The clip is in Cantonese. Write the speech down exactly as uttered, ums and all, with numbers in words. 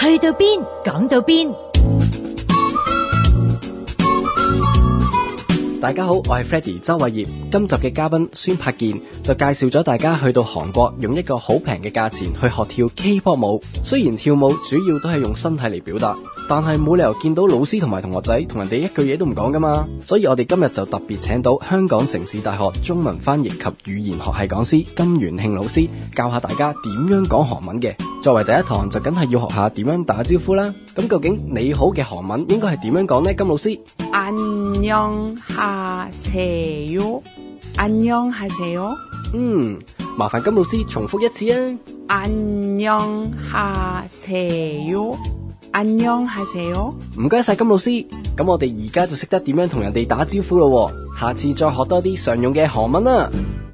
去到邊講到邊。 大家好，我係 Freddy 周偉業。今集嘅嘉賓孫柏健就介紹咗大家去到韓國用一個好平嘅價錢去學跳 K-pop 舞。雖然跳舞主要都係用身體嚟表達，但係冇理由見到老師同埋同學仔同人哋一句嘢都唔講噶嘛。所以我哋今日就特別請到香港城市大學中文翻譯及語言學系講師金元慶老師，教下大家點樣講韓文嘅。作為第一堂就梗係要學下點樣打招呼啦。咁究竟你好嘅韓文應該係點樣講呢？金老師。 안녕하세요. 안녕하세요. 嗯，麻煩金老師重複一次啊。 안녕하세요. 안녕하세요. 唔該晒金老師，咁我哋而家就識得點樣同人哋打招呼咯喎，下次再學多啲常用嘅韓文啦。